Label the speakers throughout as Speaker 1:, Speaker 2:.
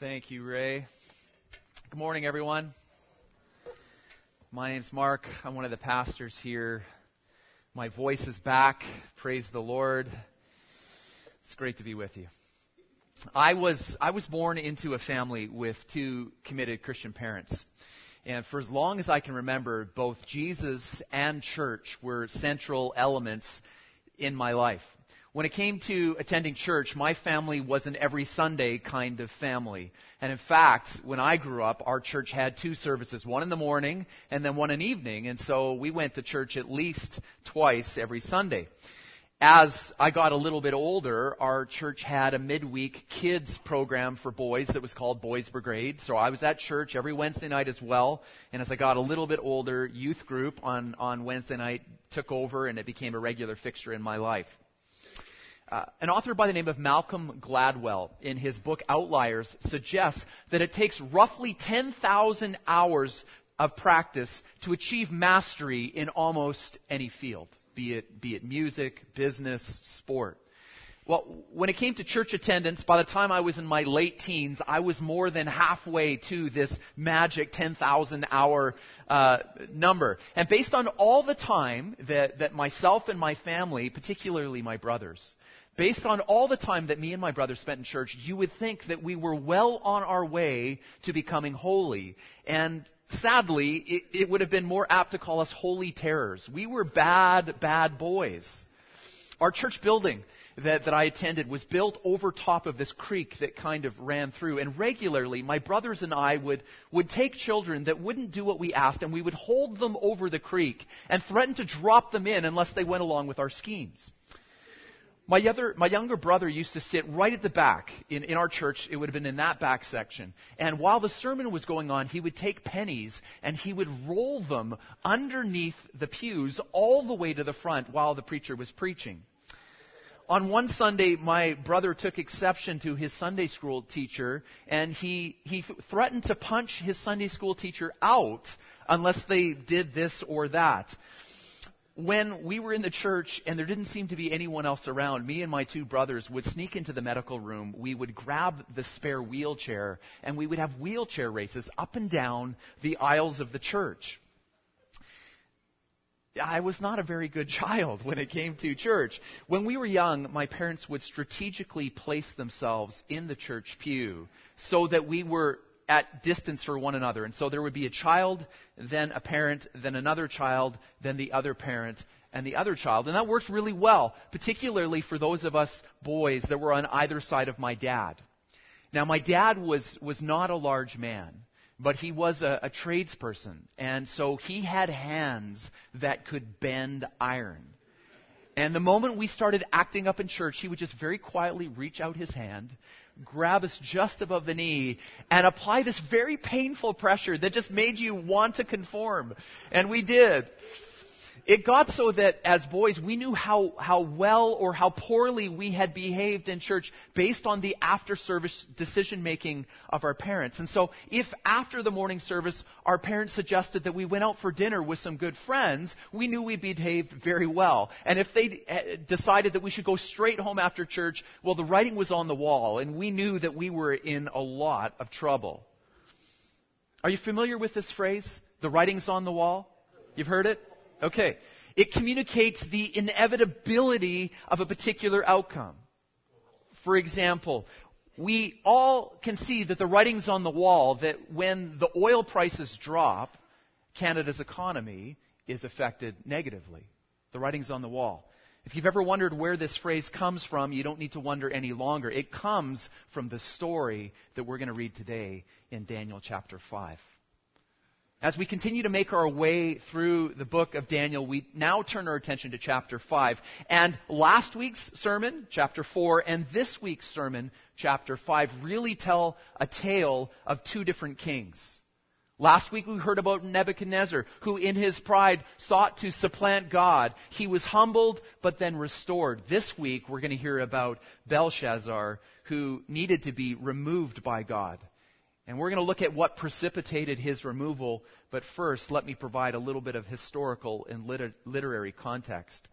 Speaker 1: Thank you, Ray. Good morning, everyone. My name's Mark. I'm one of the pastors here. My voice is back. Praise the Lord. It's great to be with you. I was born into a family with two committed Christian parents. And for as long as I can remember, both Jesus and church were central elements in my life. When it came to attending church, my family was an every Sunday kind of family. And in fact, when I grew up, our church had two services, one in the morning and then one in the evening. And so we went to church at least twice every Sunday. As I got a little bit older, our church had a midweek kids program for boys that was called Boys Brigade. So I was at church every Wednesday night as well. And as I got a little bit older, youth group on Wednesday night took over and it became a regular fixture in my life. An author by the name of Malcolm Gladwell, in his book Outliers, suggests that it takes roughly 10,000 hours of practice to achieve mastery in almost any field, be it music, business, sport. Well, when it came to church attendance, by the time I was in my late teens, I was more than halfway to this magic 10,000 hour number. And based on all the time that myself and my family, particularly my brothers, based on all the time that me and my brother spent in church, you would think that we were well on our way to becoming holy. And sadly, it would have been more apt to call us holy terrors. We were bad boys. Our church building that I attended was built over top of this creek that kind of ran through. And regularly, my brothers and I would take children that wouldn't do what we asked, and we would hold them over the creek and threaten to drop them in unless they went along with our schemes. My younger brother used to sit right at the back in our church. It would have been in that back section. And while the sermon was going on, he would take pennies and he would roll them underneath the pews all the way to the front while the preacher was preaching. On one Sunday, my brother took exception to his Sunday school teacher, and he threatened to punch his Sunday school teacher out unless they did this or that. When we were in the church and there didn't seem to be anyone else around, me and my two brothers would sneak into the medical room. We would grab the spare wheelchair and we would have wheelchair races up and down the aisles of the church. I was not a very good child when it came to church. When we were young, my parents would strategically place themselves in the church pew so that we were at distance for one another. And so there would be a child, then a parent, then another child, then the other parent, and the other child. And that worked really well, particularly for those of us boys that were on either side of my dad. Now, my dad was not a large man, but he was a tradesperson. And so he had hands that could bend iron. And the moment we started acting up in church, he would just very quietly reach out his hand, grab us just above the knee, and apply this very painful pressure that just made you want to conform. And we did. It got so that as boys, we knew how well or how poorly we had behaved in church based on the after-service decision-making of our parents. And so if after the morning service, our parents suggested that we went out for dinner with some good friends, we knew we behaved very well. And if they decided that we should go straight home after church, well, the writing was on the wall, and we knew that we were in a lot of trouble. Are you familiar with this phrase, the writing's on the wall? You've heard it? Okay. It communicates the inevitability of a particular outcome. For example, we all can see that the writing's on the wall that when the oil prices drop, Canada's economy is affected negatively. The writing's on the wall. If you've ever wondered where this phrase comes from, you don't need to wonder any longer. It comes from the story that we're going to read today in Daniel chapter 5. As we continue to make our way through the book of Daniel, we now turn our attention to chapter 5. And last week's sermon, chapter 4, and this week's sermon, chapter 5, really tell a tale of two different kings. Last week we heard about Nebuchadnezzar, who in his pride sought to supplant God. He was humbled, but then restored. This week we're going to hear about Belshazzar, who needed to be removed by God. And we're going to look at what precipitated his removal. But first, let me provide a little bit of historical and literary context.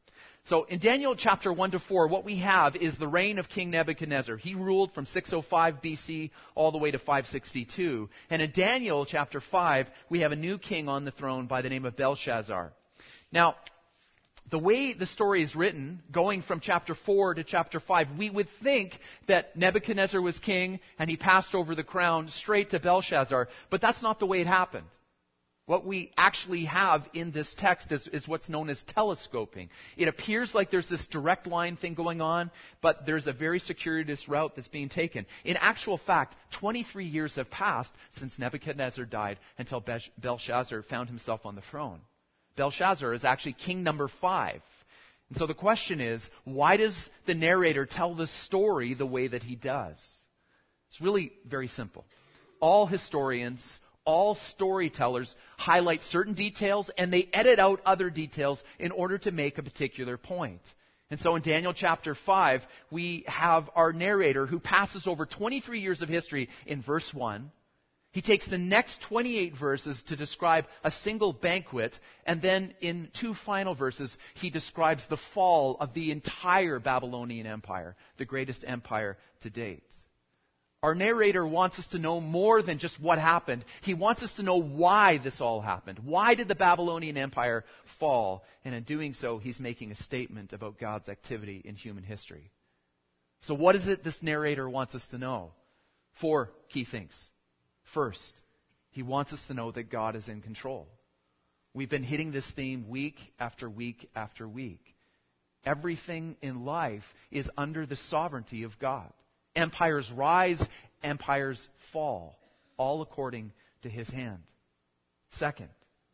Speaker 1: So in Daniel chapter 1 to 4, what we have is the reign of King Nebuchadnezzar. He ruled from 605 BC all the way to 562. And in Daniel chapter 5, we have a new king on the throne by the name of Belshazzar. Now, the way the story is written, going from chapter 4 to chapter 5, we would think that Nebuchadnezzar was king and he passed over the crown straight to Belshazzar. But that's not the way it happened. What we actually have in this text is what's known as telescoping. It appears like there's this direct line thing going on, but there's a very circuitous route that's being taken. In actual fact, 23 years have passed since Nebuchadnezzar died until Belshazzar found himself on the throne. Belshazzar is actually king number 5. And so the question is, why does the narrator tell the story the way that he does? It's really very simple. All historians, all storytellers highlight certain details and they edit out other details in order to make a particular point. And so in Daniel chapter 5, we have our narrator who passes over 23 years of history in verse 1. He takes the next 28 verses to describe a single banquet, and then in 2 final verses, he describes the fall of the entire Babylonian Empire, the greatest empire to date. Our narrator wants us to know more than just what happened. He wants us to know why this all happened. Why did the Babylonian Empire fall? And in doing so, he's making a statement about God's activity in human history. So what is it this narrator wants us to know? 4 key things. First, he wants us to know that God is in control. We've been hitting this theme week after week after week. Everything in life is under the sovereignty of God. Empires rise, empires fall, all according to his hand. Second,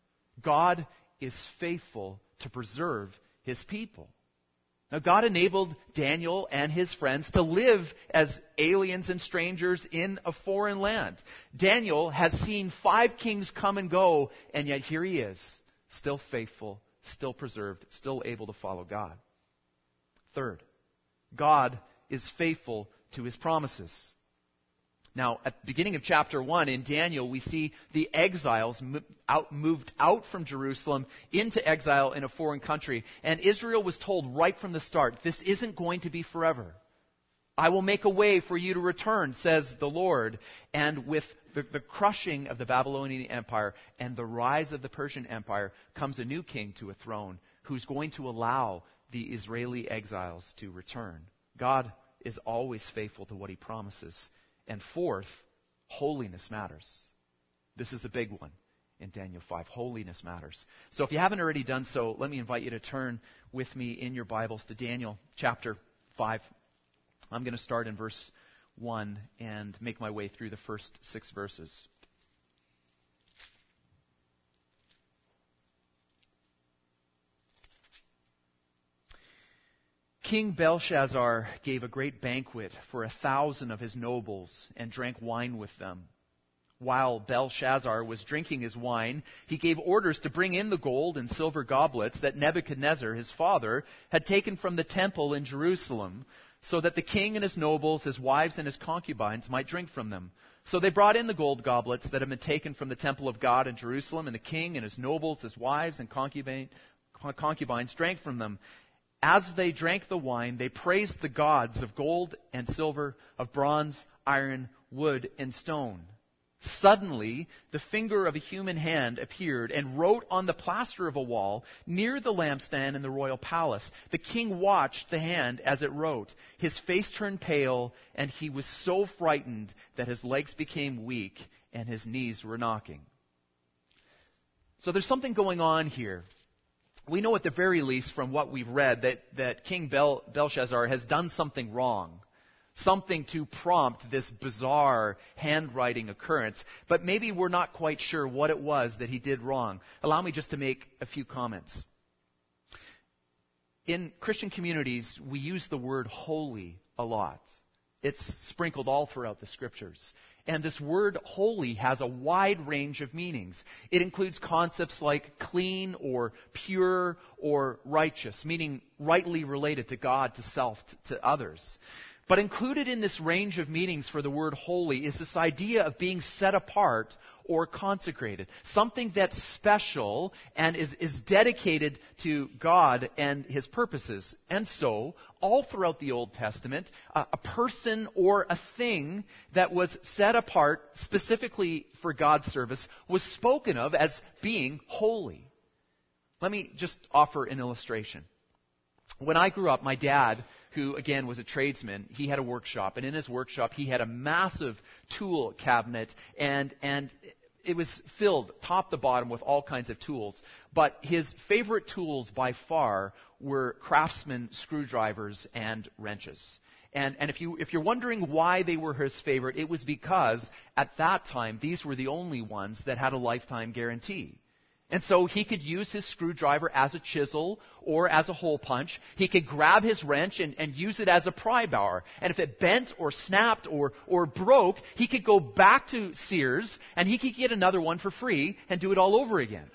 Speaker 1: God is faithful to preserve his people. Now, God enabled Daniel and his friends to live as aliens and strangers in a foreign land. Daniel has seen 5 kings come and go, and yet here he is, still faithful, still preserved, still able to follow God. Third, God is faithful to his promises. Now, at the beginning of chapter 1 in Daniel, we see the exiles moved out from Jerusalem into exile in a foreign country. And Israel was told right from the start, this isn't going to be forever. I will make a way for you to return, says the Lord. And with the crushing of the Babylonian Empire and the rise of the Persian Empire comes a new king to a throne who's going to allow the Israeli exiles to return. God is always faithful to what he promises. And fourth, holiness matters. This is a big one in Daniel 5. Holiness matters. So if you haven't already done so, let me invite you to turn with me in your Bibles to Daniel chapter 5. I'm going to start in verse 1 and make my way through the first 6 verses. King Belshazzar gave a great banquet for 1,000 of his nobles and drank wine with them. While Belshazzar was drinking his wine, he gave orders to bring in the gold and silver goblets that Nebuchadnezzar, his father, had taken from the temple in Jerusalem, so that the king and his nobles, his wives and his concubines might drink from them. So they brought in the gold goblets that had been taken from the temple of God in Jerusalem, and the king and his nobles, his wives and concubines drank from them. As they drank the wine, they praised the gods of gold and silver, of bronze, iron, wood, and stone. Suddenly, the finger of a human hand appeared and wrote on the plaster of a wall near the lampstand in the royal palace. The king watched the hand as it wrote. His face turned pale, and he was so frightened that his legs became weak and his knees were knocking. So there's something going on here. We know at the very least from what we've read that King Belshazzar has done something wrong, something to prompt this bizarre handwriting occurrence, but maybe we're not quite sure what it was that he did wrong. Allow me just to make a few comments. In Christian communities, we use the word holy a lot. It's sprinkled all throughout the Scriptures. And this word holy has a wide range of meanings. It includes concepts like clean or pure or righteous, meaning rightly related to God, to self, to others. But included in this range of meanings for the word holy is this idea of being set apart or consecrated. Something that's special and is dedicated to God and His purposes. And so, all throughout the Old Testament, a person or a thing that was set apart specifically for God's service was spoken of as being holy. Let me just offer an illustration. When I grew up, my dad, who again was a tradesman, he had a workshop, and in his workshop he had a massive tool cabinet, and it was filled top to bottom with all kinds of tools. But his favorite tools by far were Craftsman screwdrivers and wrenches. And if you're wondering why they were his favorite, it was because at that time these were the only ones that had a lifetime guarantee. And so he could use his screwdriver as a chisel or as a hole punch. He could grab his wrench and use it as a pry bar. And if it bent or snapped or broke, he could go back to Sears and he could get another one for free and do it all over again.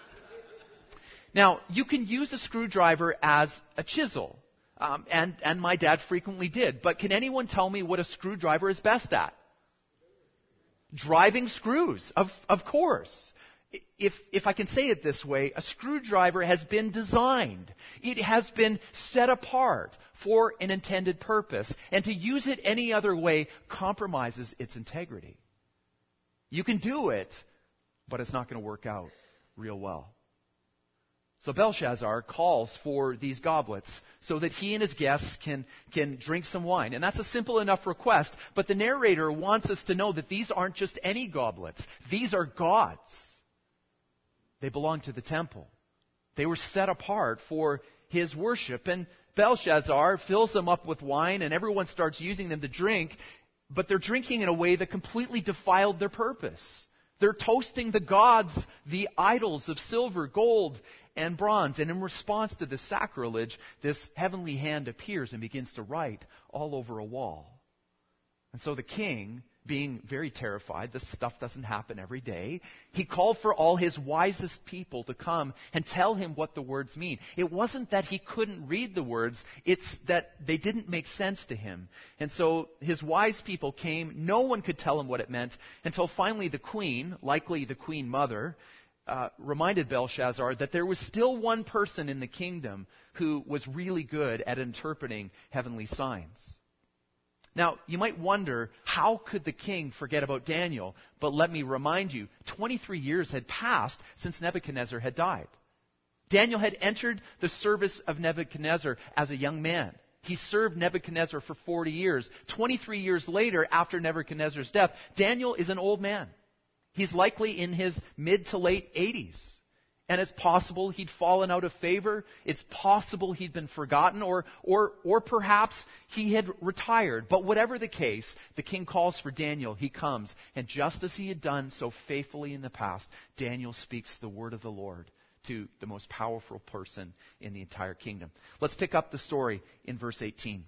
Speaker 1: Now, you can use a screwdriver as a chisel. And my dad frequently did. But can anyone tell me what a screwdriver is best at? Driving screws, of course. If I can say it this way, a screwdriver has been designed. It has been set apart for an intended purpose. And to use it any other way compromises its integrity. You can do it, but it's not going to work out real well. So Belshazzar calls for these goblets so that he and his guests can drink some wine. And that's a simple enough request, but the narrator wants us to know that these aren't just any goblets. These are God's. They belonged to the temple. They were set apart for his worship. And Belshazzar fills them up with wine, and everyone starts using them to drink, but they're drinking in a way that completely defiled their purpose. They're toasting the gods, the idols of silver, gold, and bronze. And in response to this sacrilege, this heavenly hand appears and begins to write all over a wall. And so the king, being very terrified, this stuff doesn't happen every day, he called for all his wisest people to come and tell him what the words mean. It wasn't that he couldn't read the words, it's that they didn't make sense to him. And so his wise people came. No one could tell him what it meant until finally the queen, likely the queen mother, reminded Belshazzar that there was still one person in the kingdom who was really good at interpreting heavenly signs. Now, you might wonder, how could the king forget about Daniel? But let me remind you, 23 years had passed since Nebuchadnezzar had died. Daniel had entered the service of Nebuchadnezzar as a young man. He served Nebuchadnezzar for 40 years. 23 years later, after Nebuchadnezzar's death, Daniel is an old man. He's likely in his mid to late 80s. And it's possible he'd fallen out of favor. It's possible he'd been forgotten, or perhaps he had retired. But whatever the case, the king calls for Daniel. He comes. And just as he had done so faithfully in the past, Daniel speaks the word of the Lord to the most powerful person in the entire kingdom. Let's pick up the story in verse 18.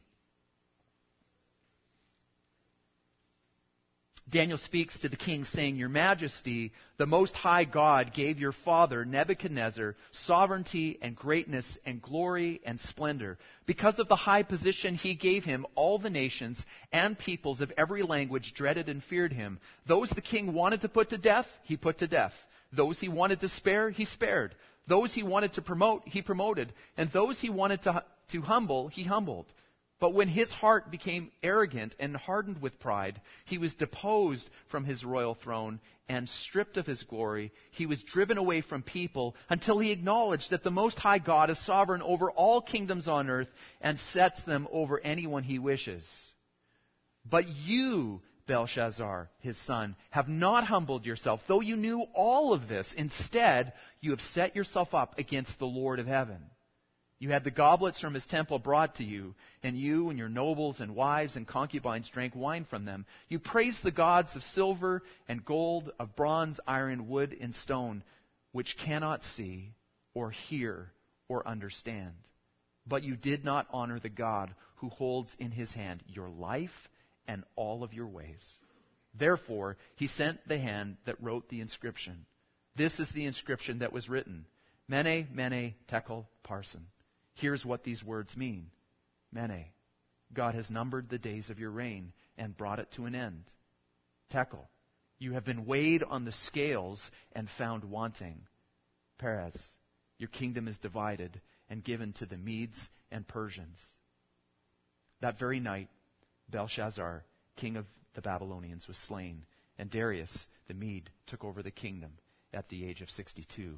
Speaker 1: Daniel speaks to the king, saying, "Your Majesty, the Most High God gave your father Nebuchadnezzar sovereignty and greatness and glory and splendor. Because of the high position he gave him, all the nations and peoples of every language dreaded and feared him. Those the king wanted to put to death, he put to death. Those he wanted to spare, he spared. Those he wanted to promote, he promoted. And those he wanted to humble, he humbled. But when his heart became arrogant and hardened with pride, he was deposed from his royal throne and stripped of his glory. He was driven away from people until he acknowledged that the Most High God is sovereign over all kingdoms on earth and sets them over anyone he wishes. But you, Belshazzar, his son, have not humbled yourself, though you knew all of this. Instead, you have set yourself up against the Lord of heaven. You had the goblets from his temple brought to you, and you and your nobles and wives and concubines drank wine from them. You praised the gods of silver and gold, of bronze, iron, wood, and stone, which cannot see or hear or understand. But you did not honor the God who holds in his hand your life and all of your ways. Therefore, he sent the hand that wrote the inscription. This is the inscription that was written: Mene, Mene, Tekel, Parsin. Here's what these words mean. Mene, God has numbered the days of your reign and brought it to an end. Tekel, you have been weighed on the scales and found wanting. Peres, your kingdom is divided and given to the Medes and Persians. That very night, Belshazzar, king of the Babylonians, was slain, and Darius the Mede took over the kingdom at the age of 62.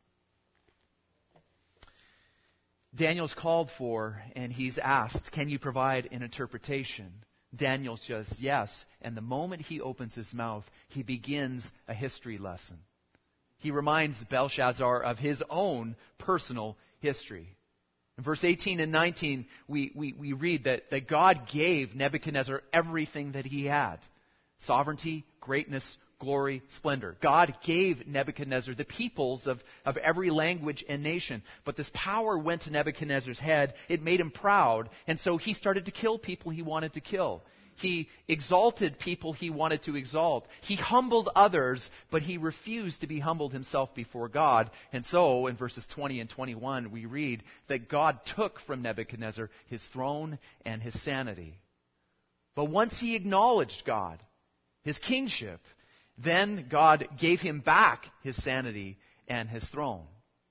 Speaker 1: Daniel's called for, and he's asked, can you provide an interpretation? Daniel says yes, and the moment he opens his mouth, he begins a history lesson. He reminds Belshazzar of his own personal history. In verse 18 and 19, we read that God gave Nebuchadnezzar everything that he had. Sovereignty, greatness, glory, splendor. God gave Nebuchadnezzar the peoples of every language and nation. But this power went to Nebuchadnezzar's head. It made him proud. And so he started to kill people he wanted to kill. He exalted people he wanted to exalt. He humbled others, but he refused to be humbled himself before God. And so, in verses 20 and 21, we read that God took from Nebuchadnezzar his throne and his sanity. But once he acknowledged God, his kingship, then God gave him back his sanity and his throne.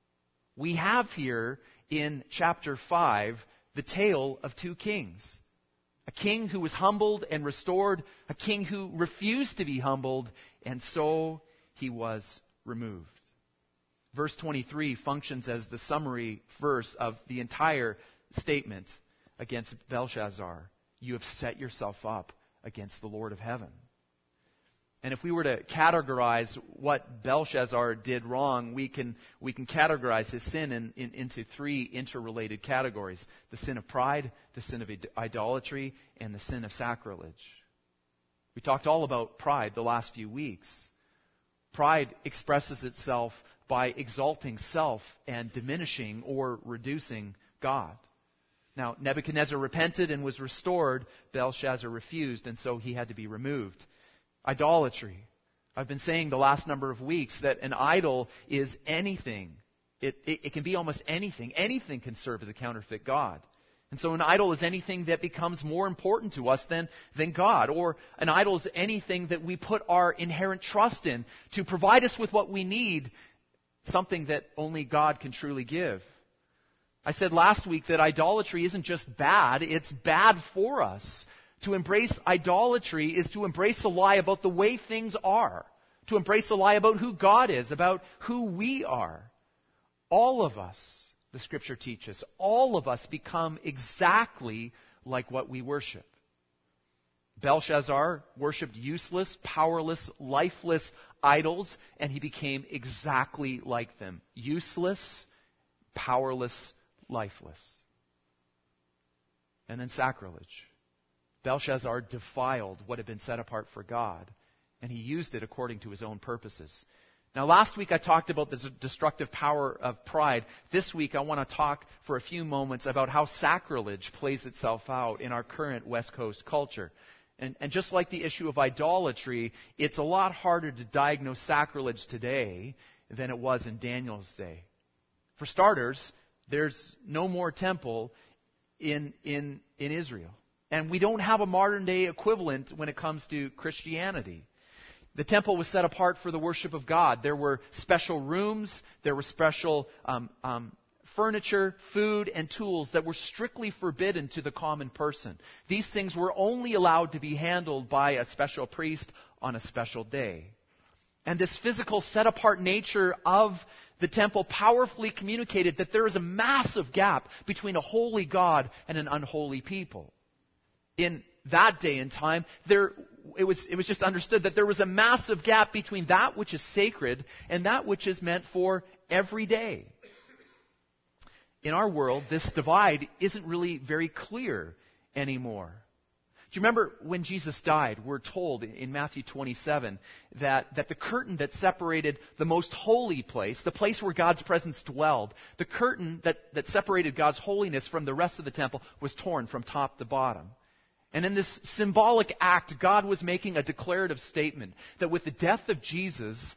Speaker 1: We have here in chapter 5 the tale of two kings. A king who was humbled and restored, a king who refused to be humbled, and so he was removed. Verse 23 functions as the summary verse of the entire statement against Belshazzar. You have set yourself up against the Lord of heaven. And if we were to categorize what Belshazzar did wrong, we can categorize his sin into three interrelated categories. The sin of pride, the sin of idolatry, and the sin of sacrilege. We talked all about pride the last few weeks. Pride expresses itself by exalting self and diminishing or reducing God. Now, Nebuchadnezzar repented and was restored. Belshazzar refused, and so he had to be removed. Idolatry. I've been saying the last number of weeks that an idol is anything. It can be almost anything. Anything can serve as a counterfeit God. And so an idol is anything that becomes more important to us than God. Or an idol is anything that we put our inherent trust in to provide us with what we need, something that only God can truly give. I said last week that idolatry isn't just bad, it's bad for us. To embrace idolatry is to embrace a lie about the way things are. To embrace a lie about who God is, about who we are. All of us, the Scripture teaches, all of us become exactly like what we worship. Belshazzar worshipped useless, powerless, lifeless idols, and he became exactly like them. Useless, powerless, lifeless. And then sacrilege. Belshazzar defiled what had been set apart for God, and he used it according to his own purposes. Now, last week I talked about the destructive power of pride. This week I want to talk for a few moments about how sacrilege plays itself out in our current West Coast culture. And just like the issue of idolatry, it's a lot harder to diagnose sacrilege today than it was in Daniel's day. For starters, there's no more temple in Israel. And we don't have a modern-day equivalent when it comes to Christianity. The temple was set apart for the worship of God. There were special rooms, there were special furniture, food, and tools that were strictly forbidden to the common person. These things were only allowed to be handled by a special priest on a special day. And this physical set-apart nature of the temple powerfully communicated that there is a massive gap between a holy God and an unholy people. In that day and time, it was just understood that there was a massive gap between that which is sacred and that which is meant for every day. In our world, this divide isn't really very clear anymore. Do you remember when Jesus died, we're told in Matthew 27 that the curtain that separated the most holy place, the place where God's presence dwelled, the curtain that separated God's holiness from the rest of the temple was torn from top to bottom. And in this symbolic act, God was making a declarative statement that with the death of Jesus,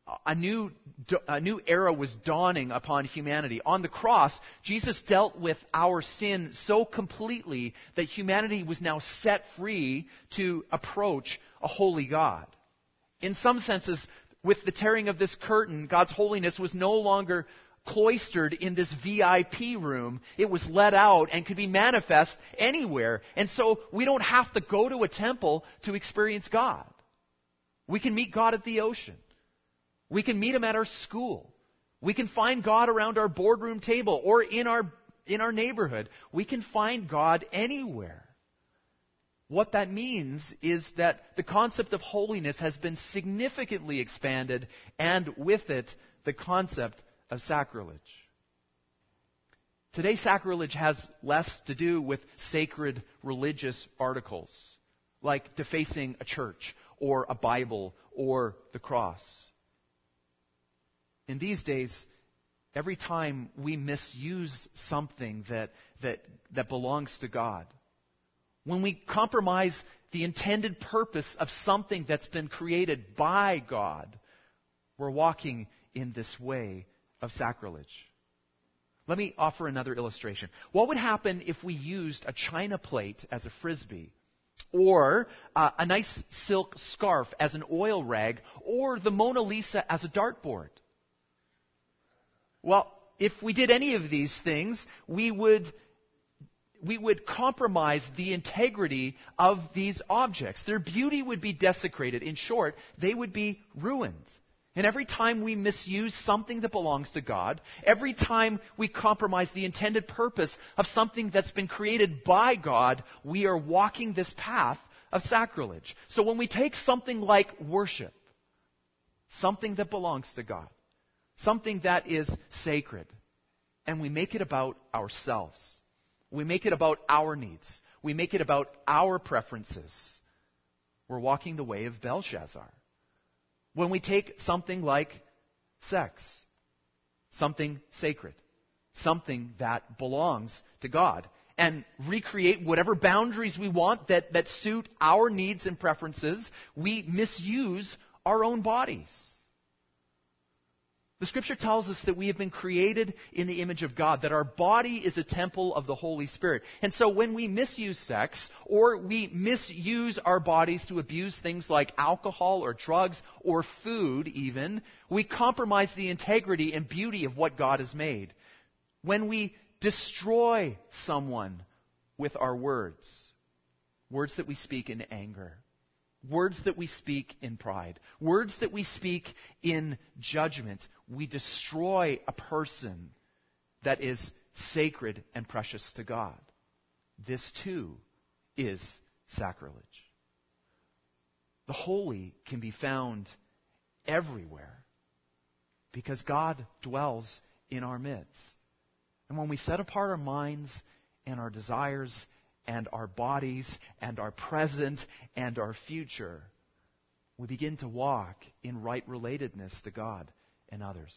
Speaker 1: a new era was dawning upon humanity. On the cross, Jesus dealt with our sin so completely that humanity was now set free to approach a holy God. In some senses, with the tearing of this curtain, God's holiness was no longer cloistered in this VIP room. It was let out and could be manifest anywhere. And so we don't have to go to a temple to experience God. We can meet God at the ocean. We can meet Him at our school. We can find God around our boardroom table or in our neighborhood. We can find God anywhere. What that means is that the concept of holiness has been significantly expanded, and with it, the concept of sacrilege. Today, sacrilege has less to do with sacred religious articles, like defacing a church or a Bible or the cross. In these days, every time we misuse something that belongs to God, when we compromise the intended purpose of something that's been created by God, we're walking in this way of sacrilege. Let me offer another illustration. What would happen if we used a china plate as a frisbee, or a nice silk scarf as an oil rag, or the Mona Lisa as a dartboard? Well, if we did any of these things, we would compromise the integrity of these objects. Their beauty would be desecrated. In short, they would be ruined. And every time we misuse something that belongs to God, every time we compromise the intended purpose of something that's been created by God, we are walking this path of sacrilege. So when we take something like worship, something that belongs to God, something that is sacred, and we make it about ourselves, we make it about our needs, we make it about our preferences, we're walking the way of Belshazzar. When we take something like sex, something sacred, something that belongs to God, and recreate whatever boundaries we want that suit our needs and preferences, we misuse our own bodies. The Scripture tells us that we have been created in the image of God, that our body is a temple of the Holy Spirit. And so when we misuse sex, or we misuse our bodies to abuse things like alcohol or drugs or food even, we compromise the integrity and beauty of what God has made. When we destroy someone with our words that we speak in anger, words that we speak in pride, words that we speak in judgment, we destroy a person that is sacred and precious to God. This too is sacrilege. The holy can be found everywhere because God dwells in our midst. And when we set apart our minds and our desires and our bodies and our present and our future, we begin to walk in right relatedness to God and others.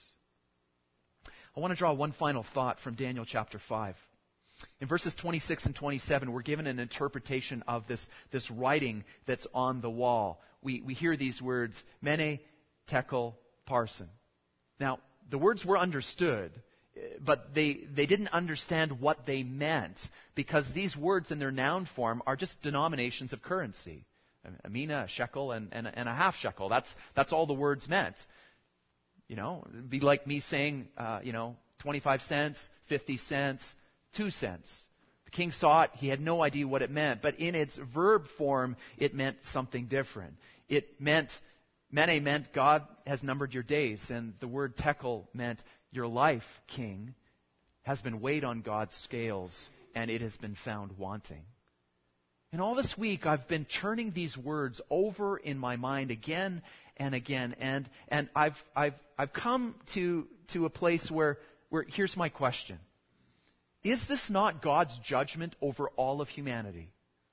Speaker 1: I want to draw one final thought from Daniel chapter 5. In verses 26 and 27, we're given an interpretation of this writing that's on the wall. We hear these words, Mene, Tekel, Parsin. Now, the words were understood, but they didn't understand what they meant, because these words in their noun form are just denominations of currency. A mina, a shekel, and a half shekel. That's all the words meant. You know, it'd be like me saying, 25 cents, 50 cents, 2 cents. The king saw it. He had no idea what it meant. But in its verb form, it meant something different. Mene meant God has numbered your days. And the word tekel meant your life, king, has been weighed on God's scales, and it has been found wanting. And all this week, I've been turning these words over in my mind again and again, and I've come to a place where here's my question: is this not God's judgment over all of humanity?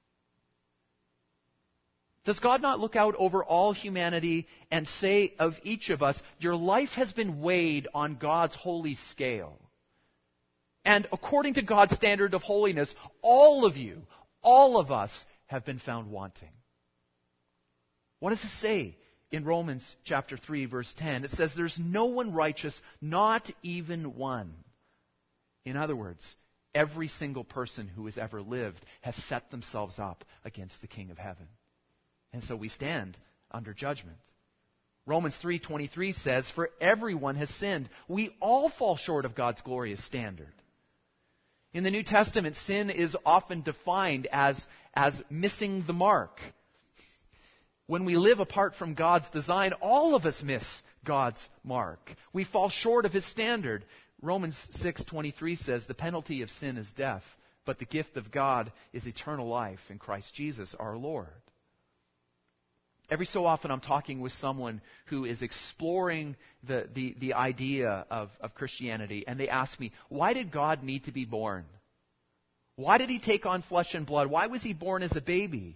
Speaker 1: Does God not look out over all humanity and say of each of us, your life has been weighed on God's holy scale? And according to God's standard of holiness, all of you, all of us have been found wanting. What does it say in Romans chapter 3, verse 10, it says, there's no one righteous, not even one. In other words, every single person who has ever lived has set themselves up against the King of heaven. And so we stand under judgment. Romans 3:23 says, for everyone has sinned. We all fall short of God's glorious standard. In the New Testament, sin is often defined as missing the mark. When we live apart from God's design, all of us miss God's mark. We fall short of His standard. Romans 6:23 says, the penalty of sin is death, but the gift of God is eternal life in Christ Jesus our Lord. Every so often I'm talking with someone who is exploring the idea of Christianity, and they ask me, why did God need to be born? Why did He take on flesh and blood? Why was He born as a baby?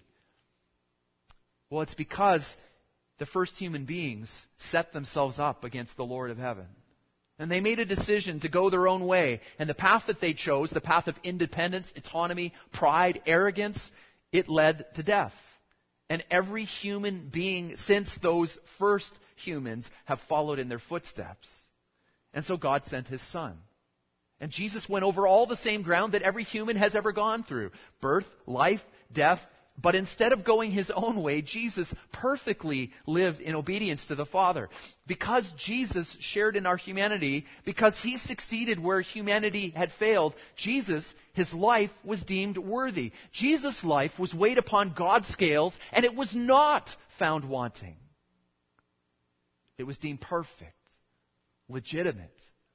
Speaker 1: Well, it's because the first human beings set themselves up against the Lord of heaven. And they made a decision to go their own way. And the path that they chose, the path of independence, autonomy, pride, arrogance, it led to death. And every human being since those first humans have followed in their footsteps. And so God sent His Son. And Jesus went over all the same ground that every human has ever gone through. Birth, life, death. But instead of going His own way, Jesus perfectly lived in obedience to the Father. Because Jesus shared in our humanity, because He succeeded where humanity had failed, Jesus, His life was deemed worthy. Jesus' life was weighed upon God's scales, and it was not found wanting. It was deemed perfect, legitimate,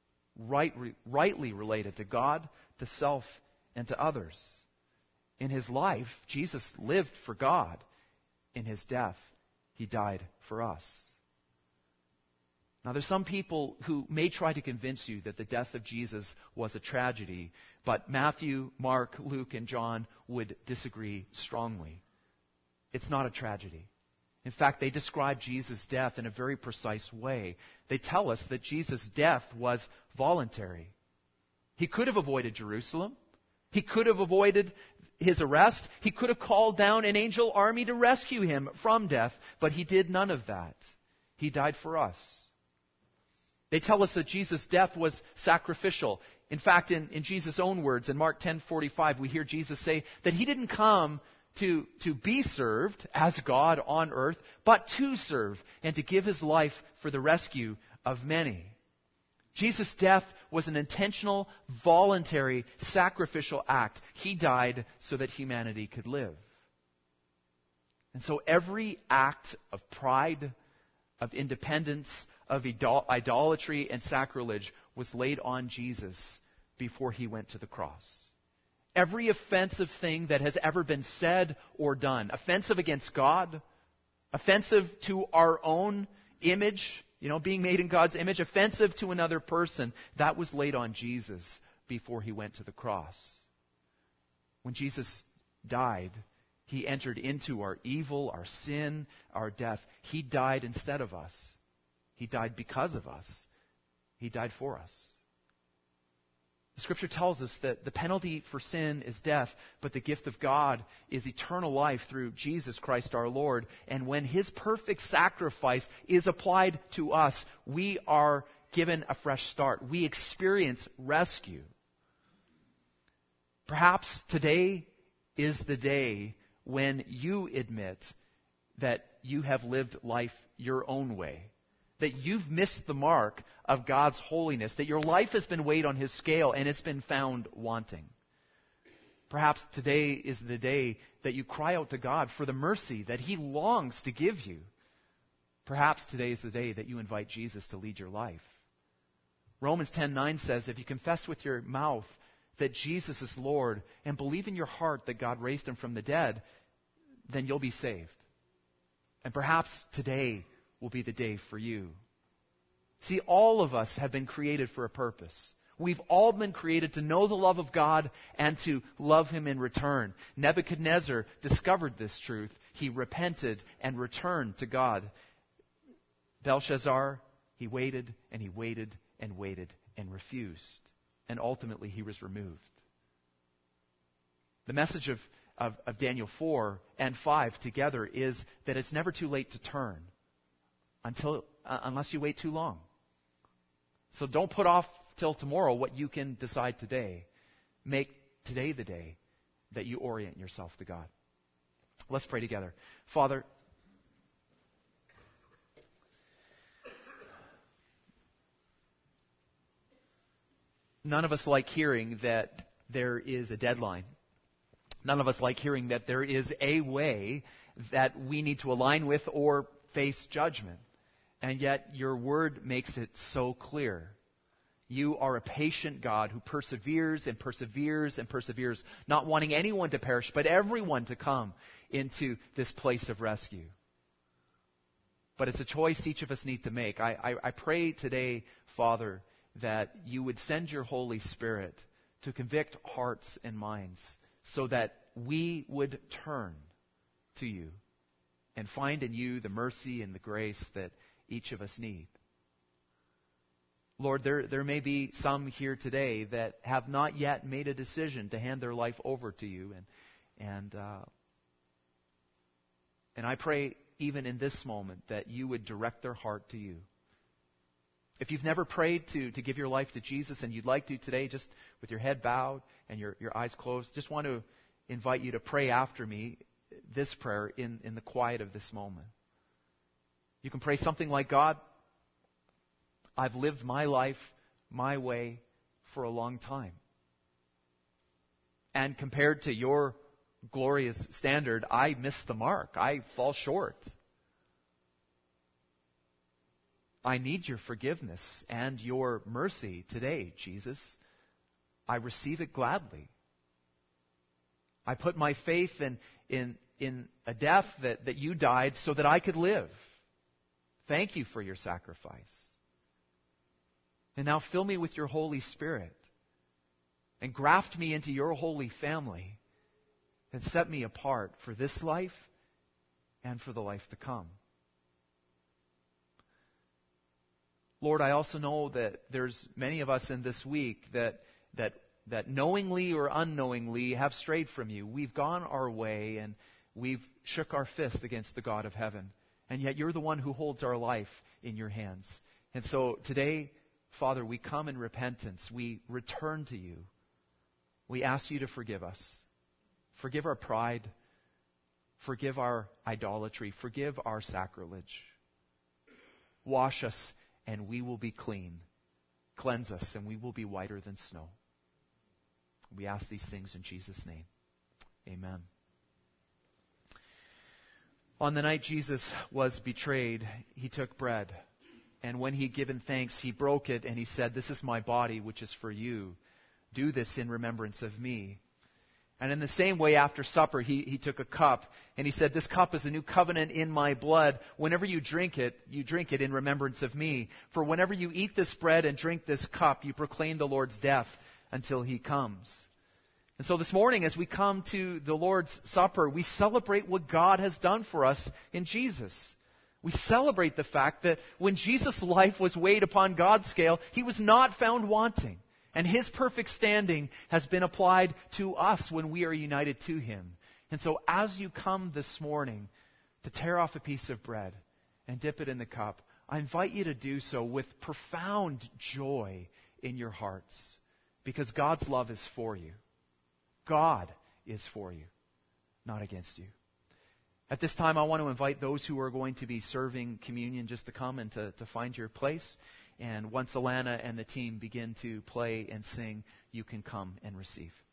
Speaker 1: rightly related to God, to self, and to others. In His life, Jesus lived for God. In His death, He died for us. Now, there's some people who may try to convince you that the death of Jesus was a tragedy, but Matthew, Mark, Luke, and John would disagree strongly. It's not a tragedy. In fact, they describe Jesus' death in a very precise way. They tell us that Jesus' death was voluntary. He could have avoided Jerusalem. He could have avoided His arrest. He could have called down an angel army to rescue Him from death, but He did none of that. He died for us. They tell us that Jesus' death was sacrificial. In fact, in Jesus' own words, in Mark 10:45, we hear Jesus say that He didn't come to be served as God on earth, but to serve and to give His life for the rescue of many. Jesus' death was an intentional, voluntary, sacrificial act. He died so that humanity could live. And so every act of pride, of independence, of idolatry and sacrilege was laid on Jesus before He went to the cross. Every offensive thing that has ever been said or done, offensive against God, offensive to our own image, being made in God's image, offensive to another person, that was laid on Jesus before He went to the cross. When Jesus died, He entered into our evil, our sin, our death. He died instead of us. He died because of us. He died for us. The Scripture tells us that the penalty for sin is death, but the gift of God is eternal life through Jesus Christ our Lord. And when His perfect sacrifice is applied to us, we are given a fresh start. We experience rescue. Perhaps today is the day when you admit that you have lived life your own way, that you've missed the mark of God's holiness, that your life has been weighed on His scale and it's been found wanting. Perhaps today is the day that you cry out to God for the mercy that He longs to give you. Perhaps today is the day that you invite Jesus to lead your life. Romans 10:9 says, if you confess with your mouth that Jesus is Lord and believe in your heart that God raised Him from the dead, then you'll be saved. And perhaps today will be the day for you. See, all of us have been created for a purpose. We've all been created to know the love of God and to love Him in return. Nebuchadnezzar discovered this truth. He repented and returned to God. Belshazzar, he waited and he waited and waited and refused. And ultimately he was removed. The message of Daniel 4 and 5 together is that it's never too late to turn. unless you wait too long. So don't put off till tomorrow what you can decide today. Make today the day that you orient yourself to God. Let's pray together. Father, none of us like hearing that there is a deadline. None of us like hearing that there is a way that we need to align with or face judgment. And yet your word makes it so clear. You are a patient God who perseveres and perseveres and perseveres, not wanting anyone to perish, but everyone to come into this place of rescue. But it's a choice each of us need to make. I pray today, Father, that you would send your Holy Spirit to convict hearts and minds so that we would turn to you and find in you the mercy and the grace that each of us need. Lord, there may be some here today that have not yet made a decision to hand their life over to you. And I pray even in this moment that you would direct their heart to you. If you've never prayed to give your life to Jesus and you'd like to today, just with your head bowed and your eyes closed, just want to invite you to pray after me this prayer in the quiet of this moment. You can pray something like, God, I've lived my life my way for a long time. And compared to your glorious standard, I miss the mark. I fall short. I need your forgiveness and your mercy today, Jesus. I receive it gladly. I put my faith in a death that you died so that I could live. Thank you for your sacrifice. And now fill me with your Holy Spirit and graft me into your holy family and set me apart for this life and for the life to come. Lord, I also know that there's many of us in this week that knowingly or unknowingly have strayed from you. We've gone our way and we've shook our fist against the God of heaven. And yet you're the one who holds our life in your hands. And so today, Father, we come in repentance. We return to you. We ask you to forgive us. Forgive our pride. Forgive our idolatry. Forgive our sacrilege. Wash us and we will be clean. Cleanse us and we will be whiter than snow. We ask these things in Jesus' name. Amen. On the night Jesus was betrayed, he took bread. And when he had given thanks, he broke it and he said, "This is my body, which is for you. Do this in remembrance of me." And in the same way, after supper, he took a cup and he said, "This cup is a new covenant in my blood. Whenever you drink it in remembrance of me. For whenever you eat this bread and drink this cup, you proclaim the Lord's death until he comes." And so this morning, as we come to the Lord's Supper, we celebrate what God has done for us in Jesus. We celebrate the fact that when Jesus' life was weighed upon God's scale, he was not found wanting. And his perfect standing has been applied to us when we are united to him. And so as you come this morning to tear off a piece of bread and dip it in the cup, I invite you to do so with profound joy in your hearts, because God's love is for you. God is for you, not against you. At this time, I want to invite those who are going to be serving communion just to come and to find your place. And once Alana and the team begin to play and sing, you can come and receive.